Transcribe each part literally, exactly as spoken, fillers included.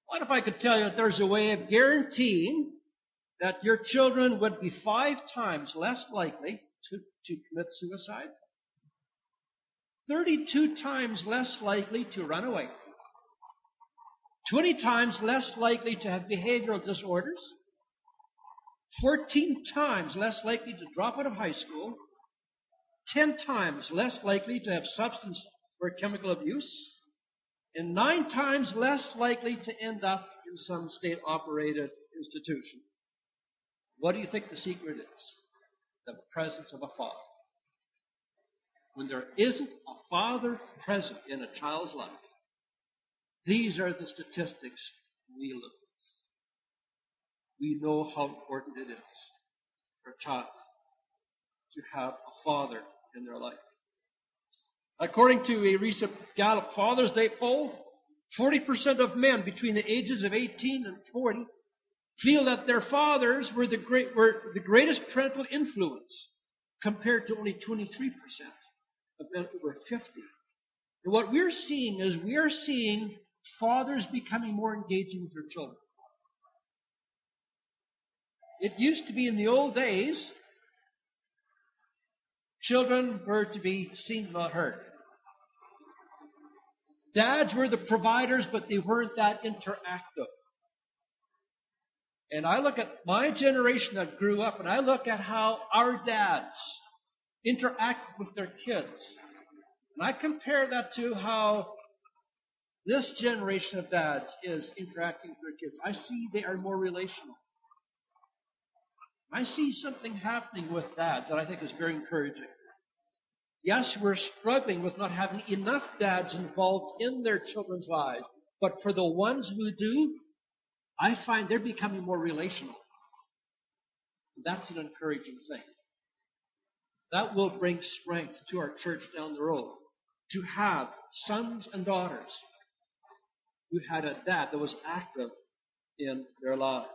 What if I could tell you that there's a way of guaranteeing that your children would be five times less likely to, to commit suicide, thirty-two times less likely to run away, twenty times less likely to have behavioral disorders, fourteen times less likely to drop out of high school, ten times less likely to have substance or chemical abuse, and nine times less likely to end up in some state-operated institution? What do you think the secret is? The presence of a father. When there isn't a father present in a child's life, these are the statistics we look at. We know how important it is for a child to have a father in their life. According to a recent Gallup Father's Day poll, forty percent of men between the ages of eighteen and forty feel that their fathers were the, great, were the greatest parental influence, compared to only twenty-three percent of men over fifty. And what we're seeing is we are seeing fathers becoming more engaging with their children. It used to be in the old days, children were to be seen, not heard. Dads were the providers, but they weren't that interactive. And I look at my generation that grew up, and I look at how our dads interact with their kids. And I compare that to how this generation of dads is interacting with their kids. I see they are more relational. I see something happening with dads that I think is very encouraging. Yes, we're struggling with not having enough dads involved in their children's lives, but for the ones who do, I find they're becoming more relational. That's an encouraging thing. That will bring strength to our church down the road, to have sons and daughters who had a dad that was active in their lives.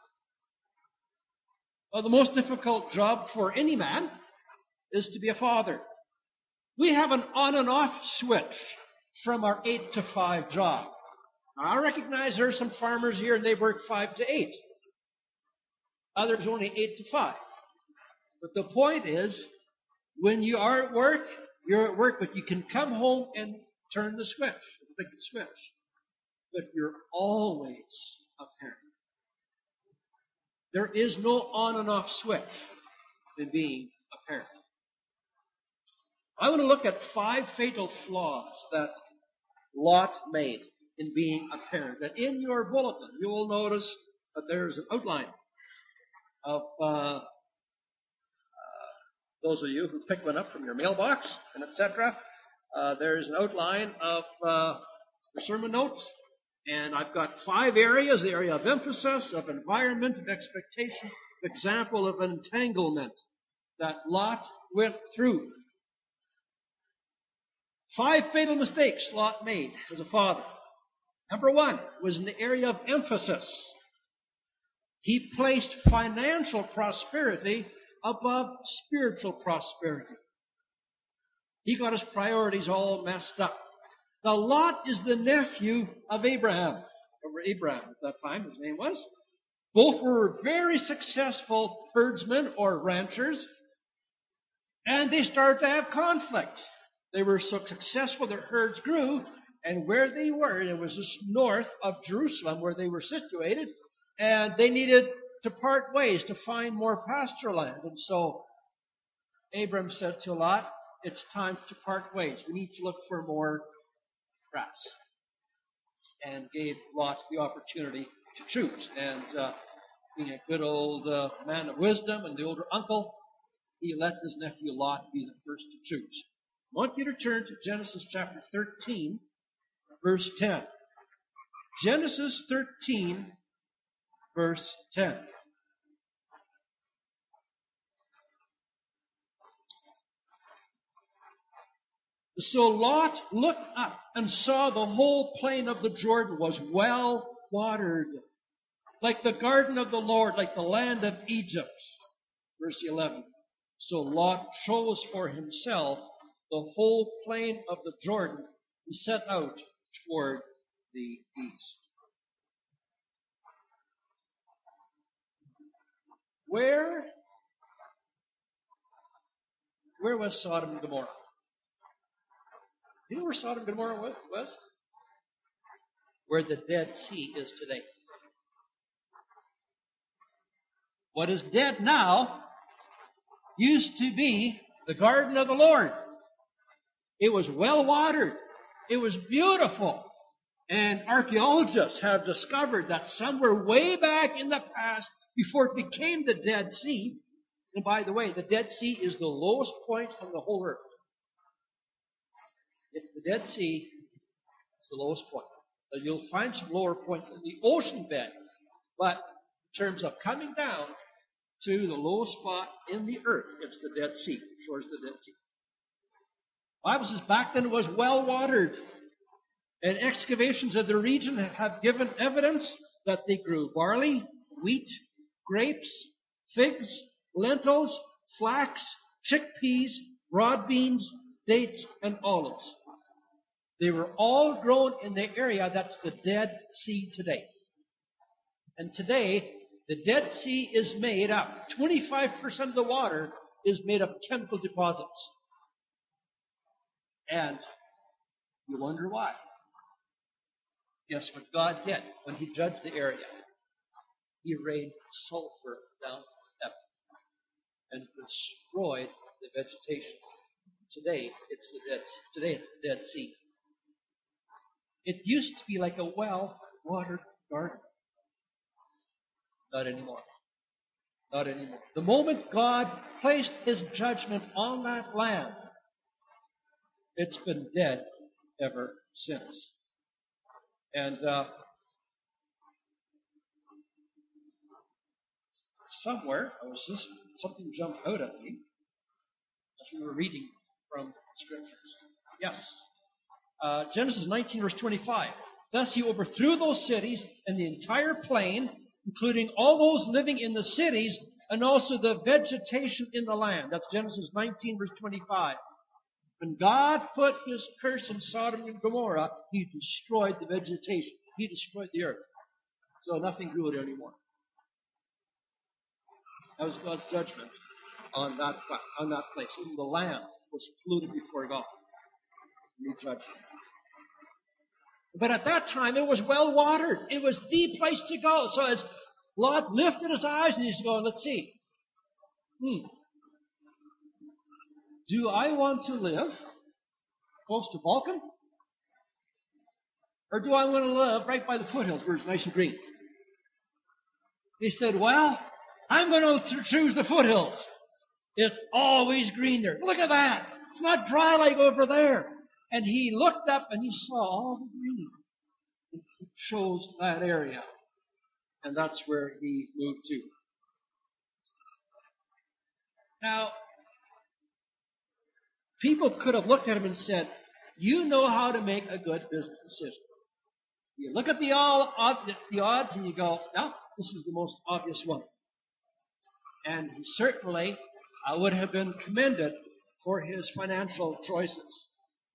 Well, the most difficult job for any man is to be a father. We have an on and off switch from our eight to five job. Now, I recognize there are some farmers here and they work five to eight. Others only eight to five. But the point is, when you are at work, you're at work, but you can come home and turn the switch, the big switch. But you're always a parent. There is no on and off switch in being a parent. I want to look at five fatal flaws that Lot made in being a parent. And in your bulletin, you will notice that there's an outline of uh, uh, those of you who pick one up from your mailbox and et cetera. Uh, there's an outline of uh, the sermon notes. And I've got five areas: the area of emphasis, of environment, of expectation, example of entanglement that Lot went through. Five fatal mistakes Lot made as a father. Number one was in the area of emphasis. He placed financial prosperity above spiritual prosperity. He got his priorities all messed up. Now, Lot is the nephew of Abraham, or Abraham at that time, his name was. Both were very successful herdsmen or ranchers, and they started to have conflict. They were so successful, their herds grew, and where they were, it was just north of Jerusalem where they were situated, and they needed to part ways to find more pasture land. And so Abram said to Lot, it's time to part ways. We need to look for more grass. And gave Lot the opportunity to choose. And uh, being a good old uh, man of wisdom and the older uncle, he let his nephew Lot be the first to choose. I want you to turn to Genesis chapter thirteen, verse ten. Genesis thirteen, verse ten. So Lot looked up and saw the whole plain of the Jordan was well watered, like the garden of the Lord, like the land of Egypt. Verse eleven. So Lot chose for himself the whole plain of the Jordan and set out toward the east. where, where was Sodom and Gomorrah? Do you know where Sodom and Gomorrah was? Where the Dead Sea is today. What is dead now used to be the garden of the Lord. It was well watered. It was beautiful. And archaeologists have discovered that somewhere way back in the past, before it became the Dead Sea, and by the way, the Dead Sea is the lowest point on the whole earth. It's the Dead Sea. It's the lowest point. So you'll find some lower points in the ocean bed, but in terms of coming down to the lowest spot in the earth, it's the Dead Sea. Shores of the Dead Sea. The Bible says back then it was well watered, and excavations of the region have given evidence that they grew barley, wheat, grapes, figs, lentils, flax, chickpeas, broad beans, dates, and olives. They were all grown in the area that's the Dead Sea today. And today, the Dead Sea is made up. twenty-five percent of the water is made of chemical deposits. And you wonder why. Guess what God did when He judged the area? He rained sulfur down from heaven and destroyed the vegetation. Today, it's the Dead Sea. Today, it's the Dead Sea. It used to be like a well-watered garden. Not anymore. Not anymore. The moment God placed His judgment on that land, it's been dead ever since. And uh, somewhere, I was just something jumped out at me as we were reading from Scriptures. Yes. Uh, Genesis nineteen, verse twenty-five. Thus He overthrew those cities and the entire plain, including all those living in the cities, and also the vegetation in the land. That's Genesis nineteen, verse twenty-five. When God put His curse on Sodom and Gomorrah, He destroyed the vegetation. He destroyed the earth. So nothing grew it anymore. That was God's judgment on that, on that place. Even the land was polluted before God. He judged it. But at that time, it was well watered. It was the place to go. So as Lot lifted his eyes and he's going, let's see. Hmm. Do I want to live close to Vulcan? Or do I want to live right by the foothills where it's nice and green? He said, well, I'm going to choose the foothills. It's always green there. Look at that. It's not dry like over there. And he looked up and he saw all the green. And he chose that area. And that's where he moved to. Now, people could have looked at him and said, you know how to make a good business decision. You look at the, all, the odds and you go, no, this is the most obvious one. And he certainly uh, would have been commended for his financial choices.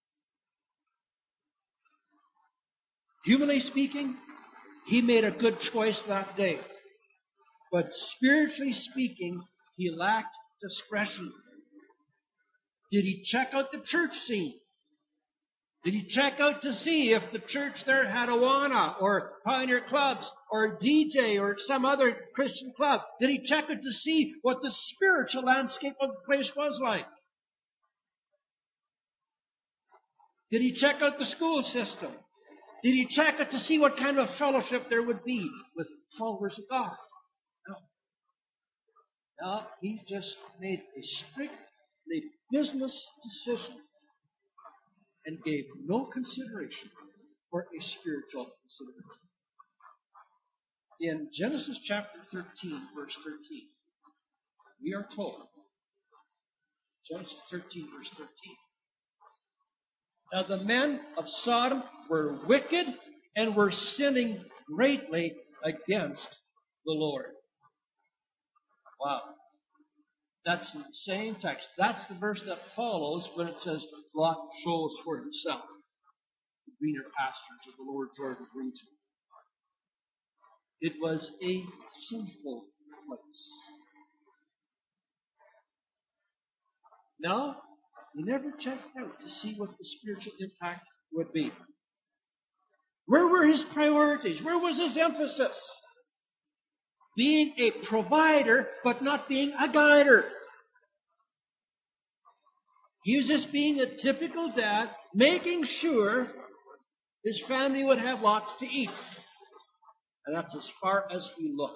Humanly speaking, he made a good choice that day. But spiritually speaking, he lacked discretion. Did he check out the church scene? Did he check out to see if the church there had Awana or Pioneer Clubs or D J or some other Christian club? Did he check out to see what the spiritual landscape of the place was like? Did he check out the school system? Did he check out to see what kind of fellowship there would be with followers of God? No. No, he just made a strictly business decision and gave no consideration for a spiritual consideration. In Genesis chapter thirteen, verse thirteen, we are told, Genesis thirteen, verse thirteen, now the men of Sodom were wicked and were sinning greatly against the Lord. Wow. That's in the same text. That's the verse that follows when it says, Lot chose for himself the greener pastures of the Lord Jordan region. It was a sinful place. No, he never checked out to see what the spiritual impact would be. Where were his priorities? Where was his emphasis? Being a provider, but not being a guider. He was just being a typical dad, making sure his family would have lots to eat. And that's as far as he looked.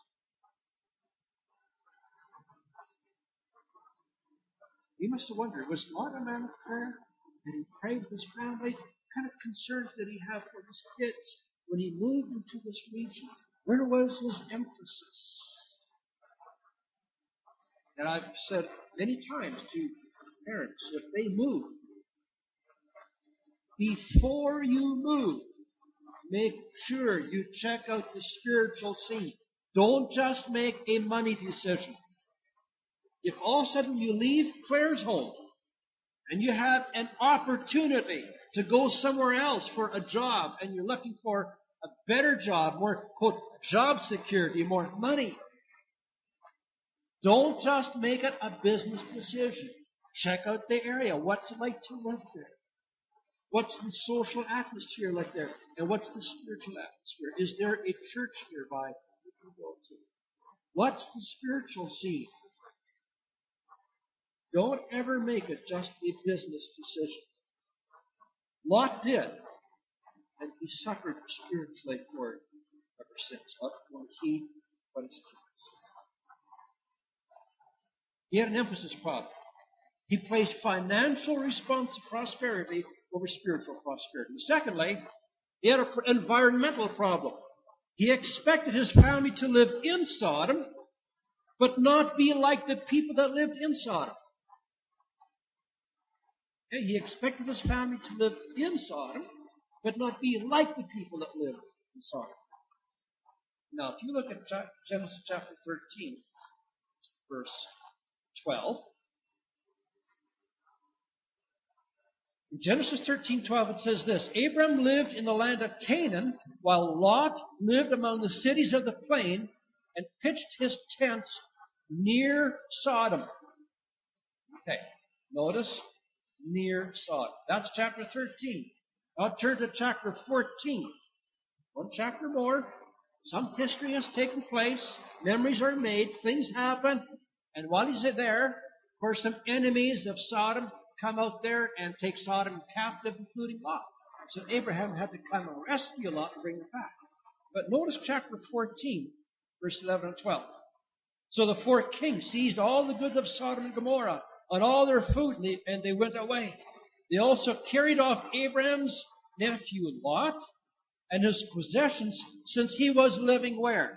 He must have wondered, was Lot a man of prayer? Did he pray with his family? What kind of concerns did he have for his kids when he moved into this region? Where was his emphasis? And I've said many times to parents, if they move, before you move, make sure you check out the spiritual scene. Don't just make a money decision. If all of a sudden you leave Claire's home and you have an opportunity to go somewhere else for a job and you're looking for a better job, more, quote, job security, more money, don't just make it a business decision. Check out the area. What's it like to live there? What's the social atmosphere like there? And what's the spiritual atmosphere? Is there a church nearby you can go to? What's the spiritual scene? Don't ever make it just a business decision. Lot did, and he suffered spiritually for it ever since. Not only he, but his kids. He had an emphasis problem. He placed financial response prosperity over spiritual prosperity. Secondly, he had an environmental problem. He expected his family to live in Sodom, but not be like the people that lived in Sodom. Okay, he expected his family to live in Sodom, but not be like the people that lived in Sodom. Now, if you look at Genesis chapter thirteen, verse twelve, in Genesis thirteen twelve, it says this: Abram lived in the land of Canaan, while Lot lived among the cities of the plain and pitched his tents near Sodom. Okay, notice, near Sodom. That's chapter thirteen. Now turn to chapter fourteen. One chapter more. Some history has taken place. Memories are made. Things happen. And while he's there, of course, some enemies of Sodom come out there and take Sodom captive, including Lot. So Abraham had to come and rescue Lot and bring him back. But notice chapter fourteen, verse eleven and twelve. So the four kings seized all the goods of Sodom and Gomorrah and all their food, and they, and they went away. They also carried off Abraham's nephew Lot and his possessions, since he was living where?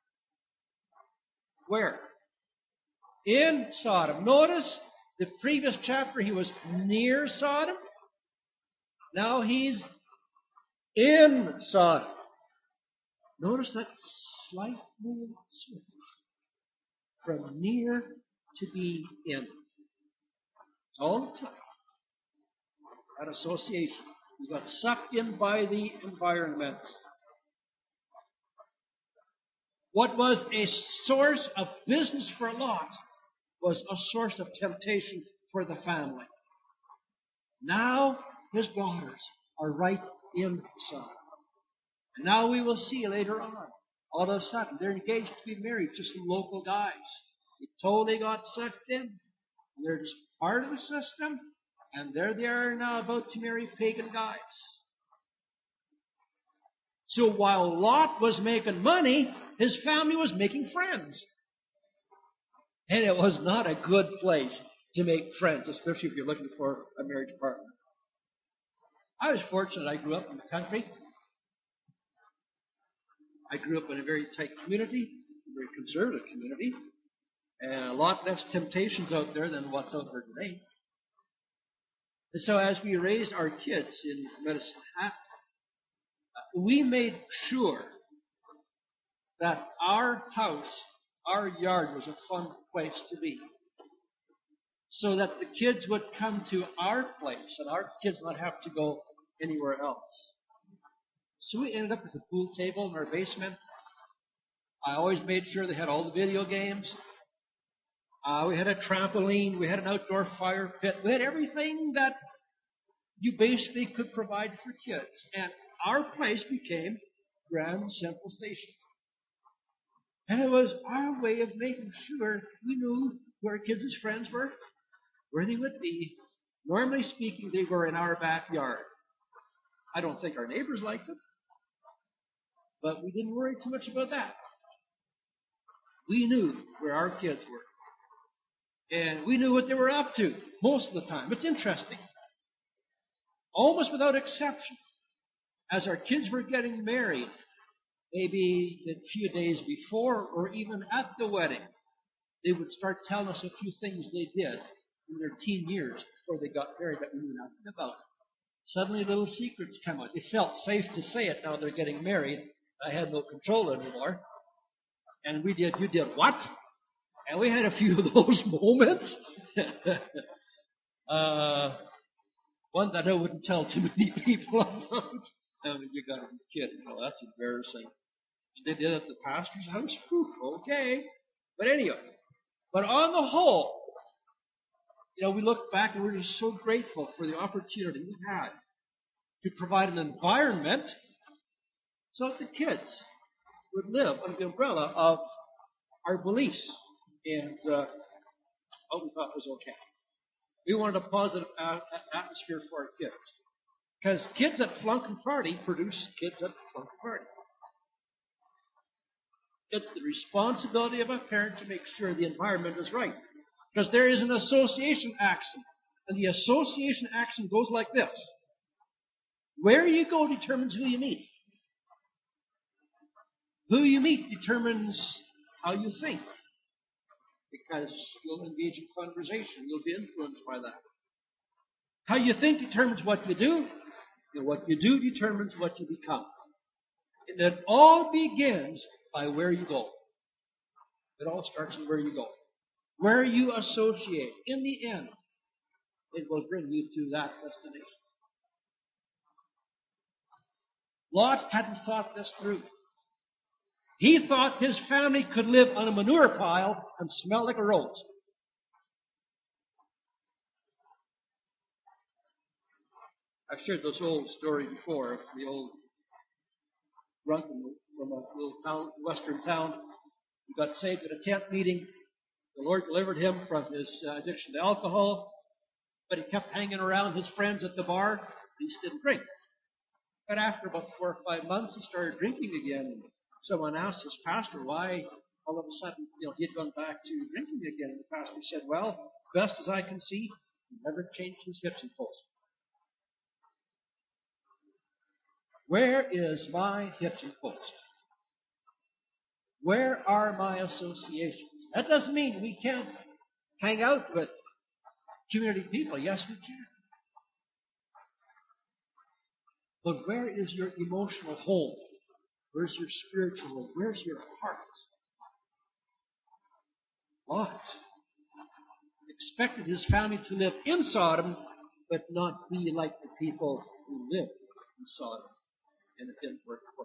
Where? In Sodom. Notice the previous chapter he was near Sodom. Now he's in Sodom. Notice that slight movement switch from near to be in. It's all the time. That association. He got sucked in by the environment. What was a source of business for Lot was a source of temptation for the family. Now his daughters are right in Sodom. And now we will see later on, all of a sudden, they're engaged to be married to some local guys. They totally got sucked in. They're just part of the system, and there they are now about to marry pagan guys. So while Lot was making money, his family was making friends. And it was not a good place to make friends, especially if you're looking for a marriage partner. I was fortunate. I grew up in the country. I grew up in a very tight community, a very conservative community, and a lot less temptations out there than what's out there today. And so as we raised our kids in Medicine Hat, we made sure that our house, our yard, was a fun place to be. So that the kids would come to our place and our kids not have to go anywhere else. So we ended up with a pool table in our basement. I always made sure they had all the video games. Uh, we had a trampoline. We had an outdoor fire pit. We had everything that you basically could provide for kids. And our place became Grand Central Station. And it was our way of making sure we knew who our kids' friends were, where they would be. Normally speaking, they were in our backyard. I don't think our neighbors liked it, but we didn't worry too much about that. We knew where our kids were. And we knew what they were up to most of the time. It's interesting. Almost without exception, as our kids were getting married, maybe a few days before or even at the wedding, they would start telling us a few things they did in their teen years before they got married that we knew nothing about. Suddenly little secrets come out. They felt safe to say it now they're getting married. I had no control anymore. And we did, you did what? And we had a few of those moments. uh, one that I wouldn't tell too many people about. I mean, you got to be kidding. You know, that's embarrassing. They did it at the pastor's house. Whew, okay. But anyway, but on the whole, you know, we look back and we're just so grateful for the opportunity we had to provide an environment so that the kids would live under the umbrella of our beliefs and uh, what we thought was okay. We wanted a positive a- atmosphere for our kids. Because kids at Flunk and Party produce kids at Flunk and Party. It's the responsibility of a parent to make sure the environment is right. Because there is an association axiom. And the association axiom goes like this. Where you go determines who you meet. Who you meet determines how you think. Because you'll engage in conversation. You'll be influenced by that. How you think determines what you do. And what you do determines what you become. And it all begins by where you go. It all starts in where you go. Where you associate. In the end, it will bring you to that destination. Lot hadn't thought this through. He thought his family could live on a manure pile and smell like a rose. I've shared this old story before. The old drunk from a little town, western town, he got saved at a tent meeting. The Lord delivered him from his uh, addiction to alcohol, but he kept hanging around his friends at the bar. And he just didn't drink. But after about four or five months, he started drinking again. Someone asked his pastor why all of a sudden, you know, he had gone back to drinking again. And the pastor said, well, best as I can see, he never changed his hitching post. Where is my hitching post? Where are my associations? That doesn't mean we can't hang out with community people. Yes, we can. But where is your emotional home? Where's your spiritual home? Where's your heart? Lot expected his family to live in Sodom, but not be like the people who lived in Sodom. And it didn't work for him.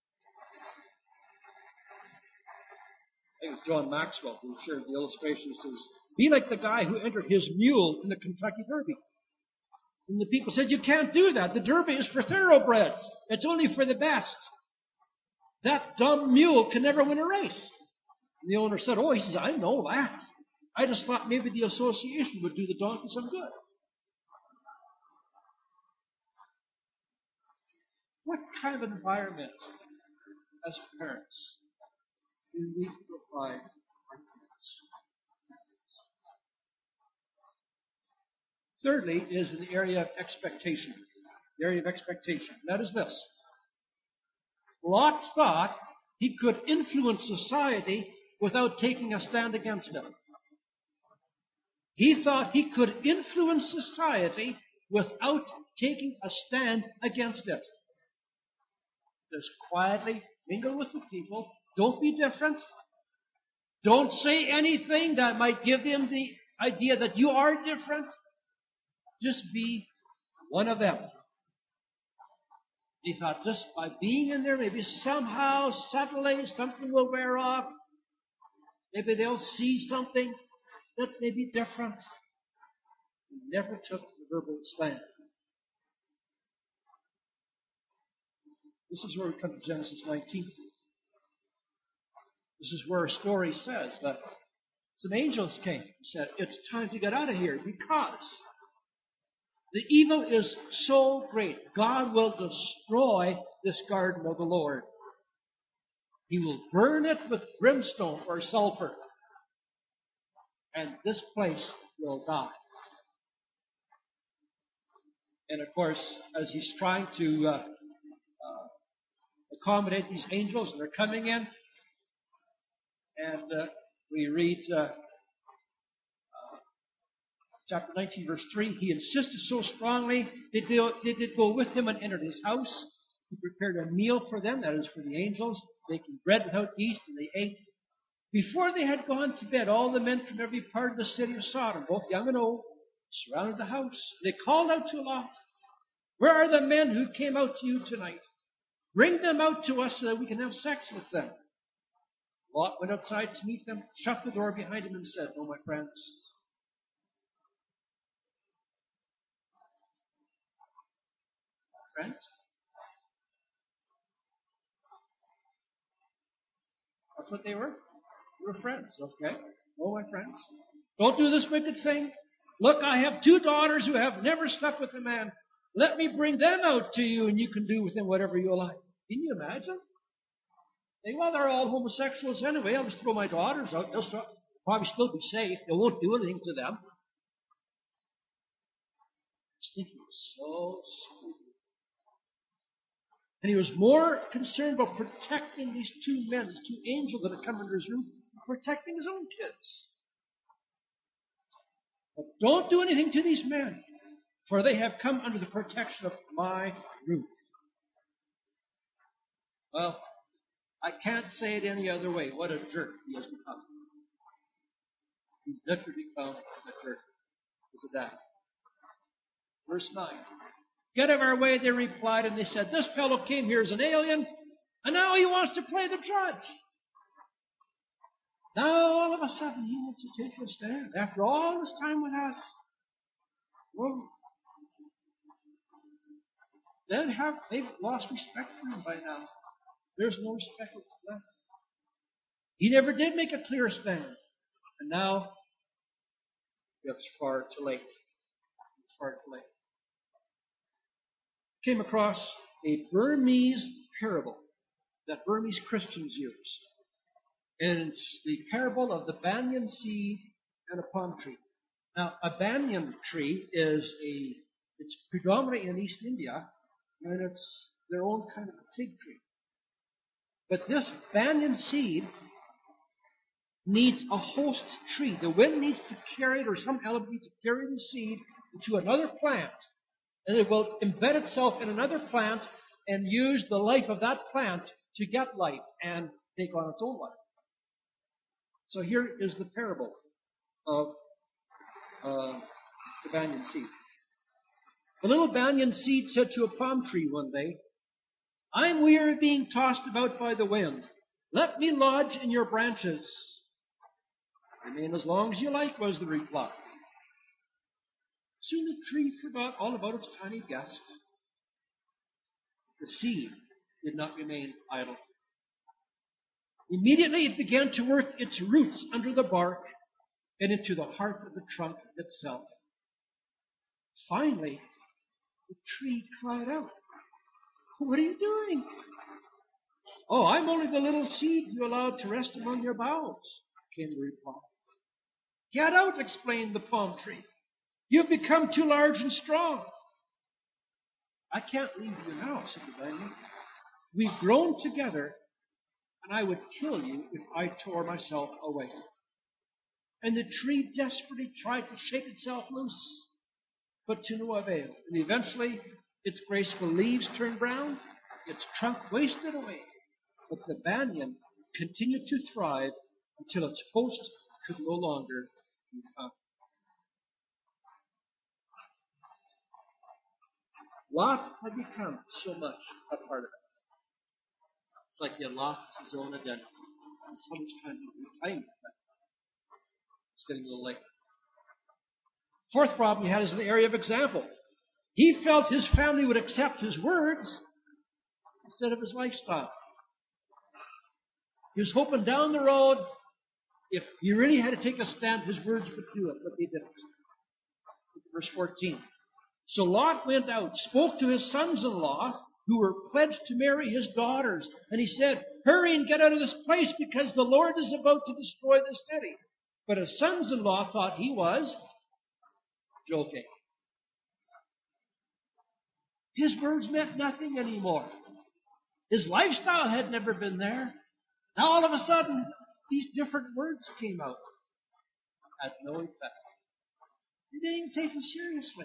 I think it was John Maxwell who shared the illustration. He says, be like the guy who entered his mule in the Kentucky Derby. And the people said, you can't do that. The Derby is for thoroughbreds. It's only for the best. That dumb mule can never win a race. And the owner said, oh, he says, I know that. I just thought maybe the association would do the donkey some good. What kind of environment, as parents, do we provide our kids? Thirdly, is in the area of expectation. The area of expectation. That is this. Lot thought he could influence society without taking a stand against it. He thought he could influence society without taking a stand against it. Just quietly mingle with the people. Don't be different. Don't say anything that might give them the idea that you are different. Just be one of them. He thought just by being in there, maybe somehow, subtly, something will wear off. Maybe they'll see something. that may be different. He never took the verbal stand. This is where we come to Genesis nineteen. This is where a story says that some angels came and said, it's time to get out of here because the evil is so great. God will destroy this garden of the Lord. He will burn it with brimstone or sulfur. And this place will die. And of course, as he's trying to uh, uh, accommodate these angels, and they're coming in, and uh, we read uh, uh, chapter nineteen, verse three. He insisted so strongly they did, they did go with him and entered his house. He prepared a meal for them, that is for the angels, baking bread without yeast, and they ate. Before they had gone to bed, all the men from every part of the city of Sodom, both young and old, surrounded the house. They called out to Lot, where are the men who came out to you tonight? Bring them out to us so that we can have sex with them. Lot went outside to meet them, shut the door behind him, and said, "No, my friends, friends, that's what they were. They were friends, okay? Oh, my friends, don't do this wicked thing. Look, I have two daughters who have never slept with a man. Let me bring them out to you, and you can do with them whatever you like." Can you imagine? They, well, they're all homosexuals anyway. I'll just throw my daughters out. They'll start, probably still be safe. They won't do anything to them. His thinking was so stupid. And he was more concerned about protecting these two men, these two angels that had come under his roof, than protecting his own kids. But don't do anything to these men, for they have come under the protection of my roof. Well, I can't say it any other way. What a jerk he has become. He's literally become a jerk. Is it that? Verse nine. Get out of our way, they replied, and they said, this fellow came here as an alien, and now he wants to play the judge. Now, all of a sudden, he wants to take a stand. After all this time with us, well, they'd have, they've lost respect for him by now. There's no respect left. He never did make a clear stand. And now, it's far too late. It's far too late. Came across a Burmese parable that Burmese Christians use. And it's the parable of the banyan seed and a palm tree. Now, a banyan tree is a, it's predominantly in East India, and it's their own kind of a fig tree. But this banyan seed needs a host tree. The wind needs to carry it, or some element needs to carry the seed into another plant. And it will embed itself in another plant and use the life of that plant to get life and take on its own life. So here is the parable of uh, the banyan seed. The little banyan seed said to a palm tree one day, I'm weary of being tossed about by the wind. Let me lodge in your branches. Remain as long as you like, was the reply. Soon the tree forgot all about its tiny guest. The seed did not remain idle. Immediately it began to work its roots under the bark and into the heart of the trunk itself. Finally, the tree cried out, What are you doing? Oh, I'm only the little seed you allowed to rest among your boughs, came the reply. Get out, explained the palm tree. You've become too large and strong. I can't leave you now, said the banyan. We've grown together, and I would kill you if I tore myself away. And the tree desperately tried to shake itself loose, but to no avail. And eventually, its graceful leaves turned brown, its trunk wasted away. But the banyan continued to thrive until its host could no longer be found. Lot had become so much a part of it. It's like he had lost his own identity. And someone's trying to reclaim it. It's getting a little late. Fourth problem he had is in the area of example. He felt his family would accept his words instead of his lifestyle. He was hoping down the road, if he really had to take a stand, his words would do it, but they didn't. Verse fourteen. So Lot went out, spoke to his sons-in-law, who were pledged to marry his daughters, and he said, hurry and get out of this place, because the Lord is about to destroy the city. But his sons-in-law thought he was joking. His words meant nothing anymore. His lifestyle had never been there. Now all of a sudden, these different words came out. Had no effect. They didn't even take him seriously.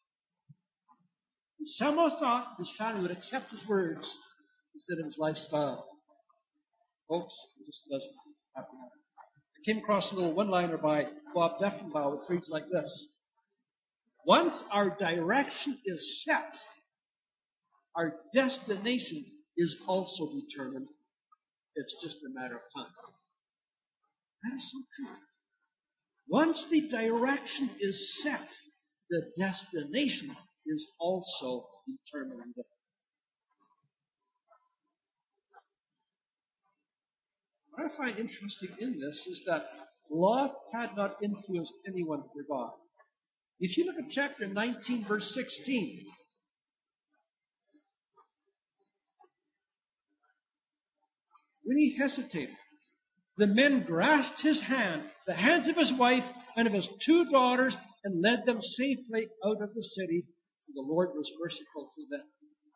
He somehow thought his family would accept his words instead of his lifestyle. Folks, it just doesn't happen. I came across a little one-liner by Bob Deffinbaugh, which reads like this. Once our direction is set, our destination is also determined. It's just a matter of time. That is so true. Once the direction is set, the destination is also determined. What I find interesting in this is that Lot had not influenced anyone for God. If you look at chapter nineteen, verse sixteen, when he hesitated, the men grasped his hand, the hands of his wife and of his two daughters, and led them safely out of the city. The Lord was merciful to them.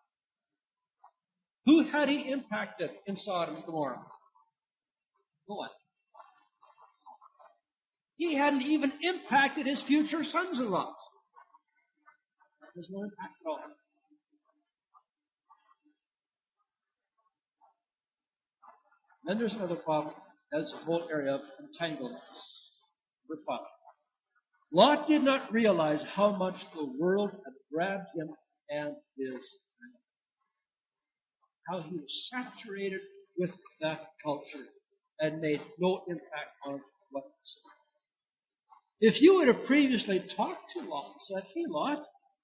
Who had he impacted in Sodom and Gomorrah? No one. He hadn't even impacted his future sons-in-law. There's no impact at all. Then there's another problem. That's the whole area of entanglements. Number five. Lot did not realize how much the world had grabbed him and his family. How he was saturated with that culture and made no impact on what he said. If you would have previously talked to Lot and said, hey, Lot,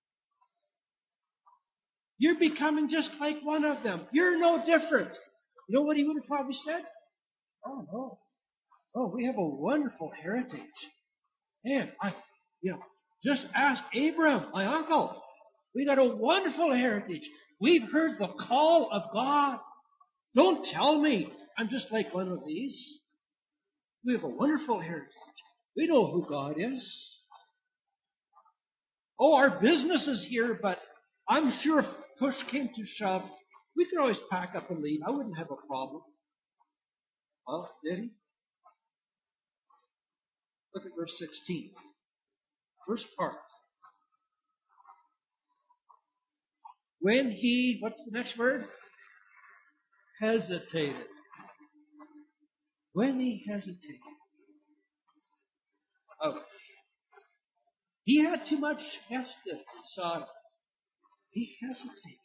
you're becoming just like one of them. You're no different. You know what he would have probably said? Oh, no. Oh, we have a wonderful heritage. And I, you know, just ask Abram, my uncle. We got a wonderful heritage. We've heard the call of God. Don't tell me I'm just like one of these. We have a wonderful heritage. We know who God is. Oh, our business is here, but I'm sure if push came to shove, we could always pack up and leave. I wouldn't have a problem. Well, did he? Look at verse sixteen. First part. When he, what's the next word? Hesitated. When he hesitated. Oh. He had too much festive in Sodom. He hesitated.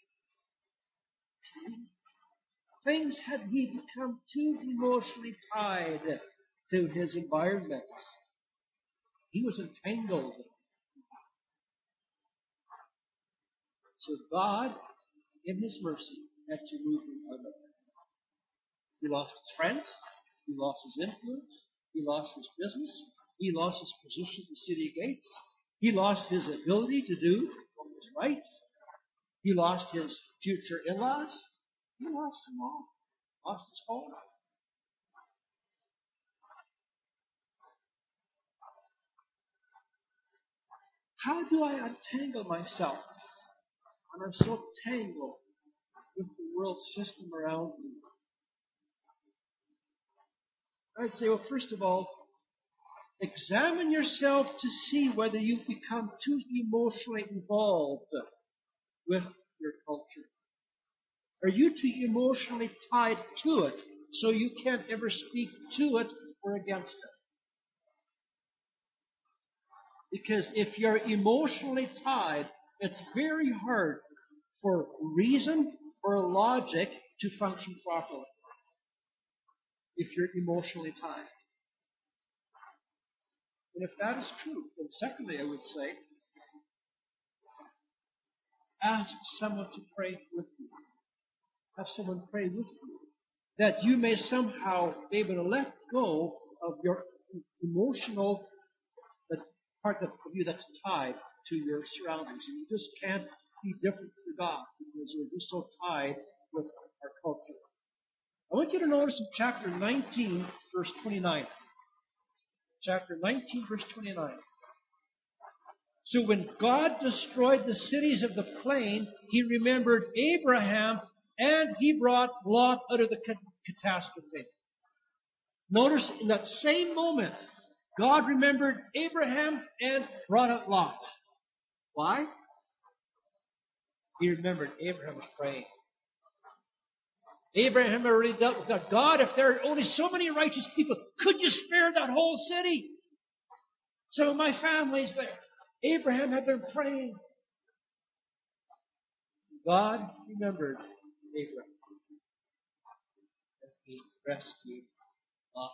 Things had he become too emotionally tied to his environment. He was entangled. So God, in his mercy, had to move him out of it. He lost his friends. He lost his influence. He lost his business. He lost his position in the city gates. He lost his ability to do what was right. He lost his future in-laws. He lost them all. Lost his home. How do I untangle myself when I'm so tangled with the world system around me? I'd say, well, first of all, examine yourself to see whether you've become too emotionally involved with your culture. Are you too emotionally tied to it so you can't ever speak to it or against it? Because if you're emotionally tied, it's very hard for reason or logic to function properly. If you're emotionally tied. And if that is true, then secondly, I would say, ask someone to pray with you. Have someone pray with you, that you may somehow be able to let go of your emotional, the part of you that's tied to your surroundings. And you just can't be different for God because you're just so tied with our culture. I want you to notice in chapter nineteen, verse twenty-nine. Chapter nineteen, verse twenty-nine. So when God destroyed the cities of the plain, He remembered Abraham and He brought Lot out of the catastrophe. Notice in that same moment, God remembered Abraham and brought out Lot. Why? He remembered Abraham was praying. Abraham already dealt with God. God, if there are only so many righteous people, could you spare that whole city? So my family's there. Abraham had been praying. God remembered Abraham. And He rescued Lot.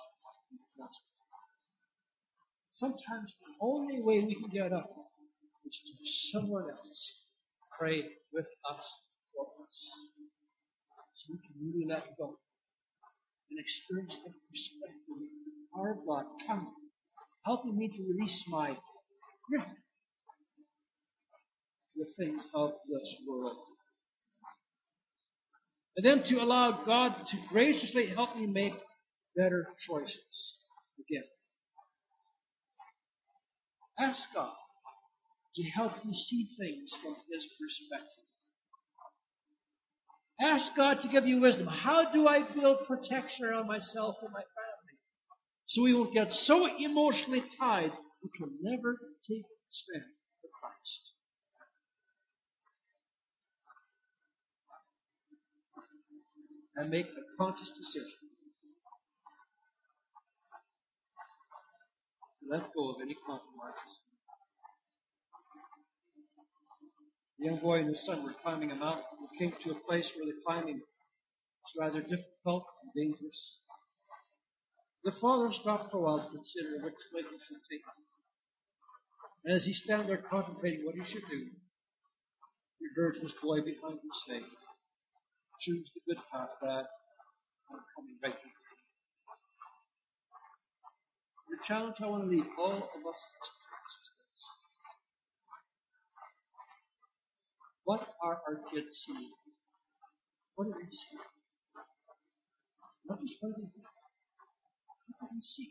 Sometimes the only way we can get up is to have someone else pray with us for us. So we can really let go and experience the perspective of our God coming, helping me to release my grip to the things of this world. And then to allow God to graciously help me make better choices again. Ask God to help you see things from His perspective. Ask God to give you wisdom. How do I build protection around myself and my family so we won't get so emotionally tied we can never take a stand for Christ? And make a conscious decision to let go of any compromises. A young boy and his son were climbing a mountain. They came to a place where the climbing was rather difficult and dangerous. The father stopped for a while to consider which way he should take. And as he stood there contemplating what he should do, he heard his boy behind him say, "Choose the good path, Dad. I'm coming right with you." The challenge I want to leave all of us is this. What are our kids seeing? What do they see? Not just what do they do. What do they see?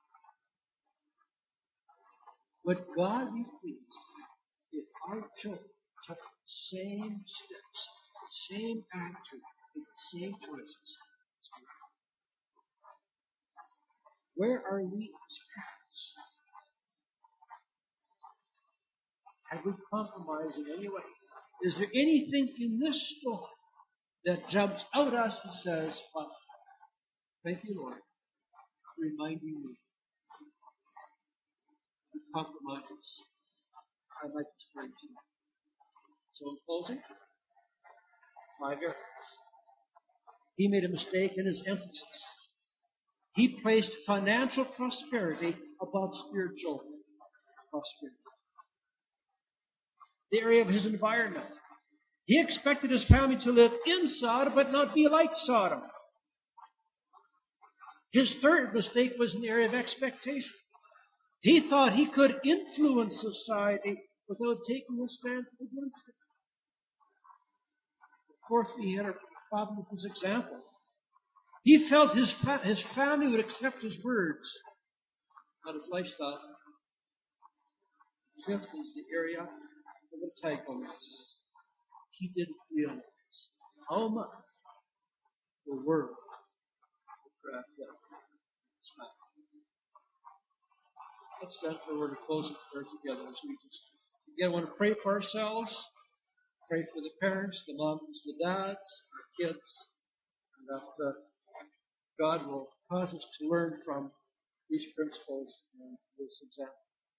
Would God be pleased if our children took the same steps, the same attitude, made the same choices? Where are we as parents? Have we compromised in any way? Is there anything in this story that jumps out at us and says, well, thank you, Lord, for reminding me of compromises I'd like to explain to you. So in closing, five areas. He made a mistake in his emphasis. He placed financial prosperity above spiritual prosperity. The area of his environment. He expected his family to live in Sodom but not be like Sodom. His third mistake was in the area of expectation. He thought he could influence society without taking a stand against it. Fourth, he had a problem with his example. He felt his fa- his family would accept his words, not his lifestyle. Fifth is the area of entitlements. He didn't realize how much the world would craft up. Let's stand for a word of closing prayer together as we just again want to pray for ourselves, pray for the parents, the moms, the dads, our kids, and that uh, God will cause us to learn from these principles and this example.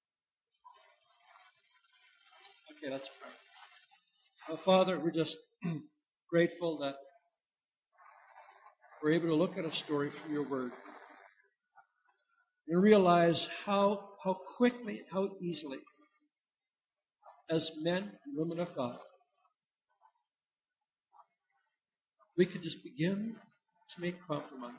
Okay, let's pray. Oh, Father, we're just grateful that we're able to look at a story from your word. and realize how, how quickly, how easily, as men and women of God, we could just begin to make compromises.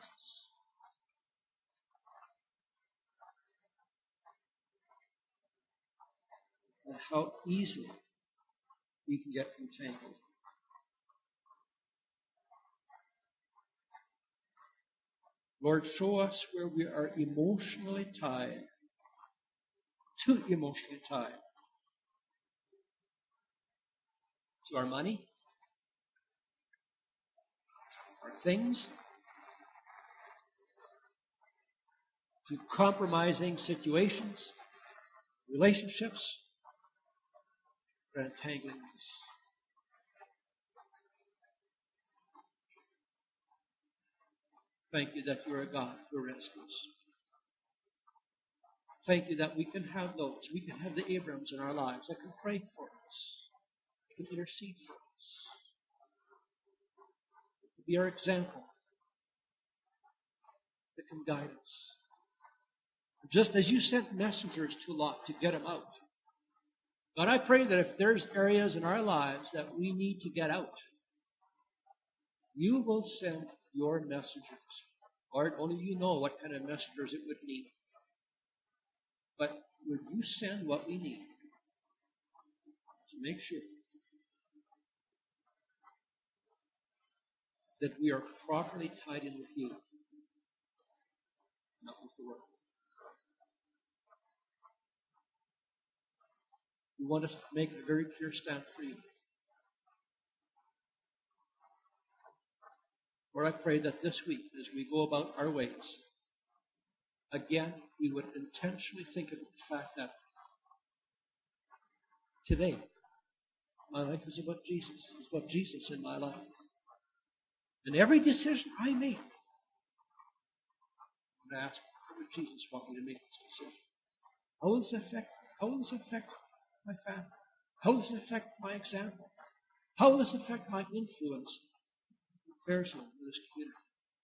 And how easily we can get entangled. Lord, show us where we are emotionally tied, too emotionally tied to our money, our things, to compromising situations, relationships, or entangling us. Thank you that you are a God who rescues. Thank you that we can have those. We can have the Abrahams in our lives that can pray for us, that can intercede for us, that can be our example, that can guide us. Just as you sent messengers to Lot to get him out, God, I pray that if there's areas in our lives that we need to get out, you will send your messengers. Lord, only you know what kind of messengers it would need. But would you send what we need to make sure that we are properly tied in with you, not with the world? We want us to make a very clear stand for you. Lord, I pray that this week, as we go about our ways, again, we would intentionally think of the fact that today, my life is about Jesus. It's about Jesus in my life. And every decision I make, I'm going to ask, how would Jesus want me to make this decision? How will this affect, how will this affect my family? How will this affect my example? How will this affect my influence in affairs in this community?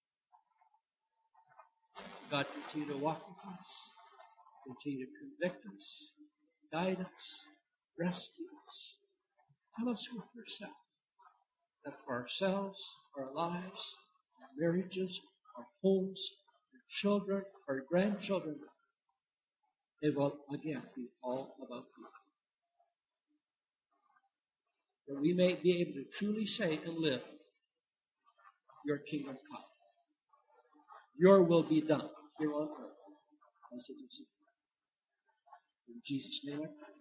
God, continue to walk with us, continue to convict us, guide us, rescue us. Tell us with yourself that for ourselves, our lives, our marriages, our homes, our children, our grandchildren, it will again be all about you. That we may be able to truly say and live, your kingdom come. Your will be done here on earth as it is in heaven. In Jesus' name I pray.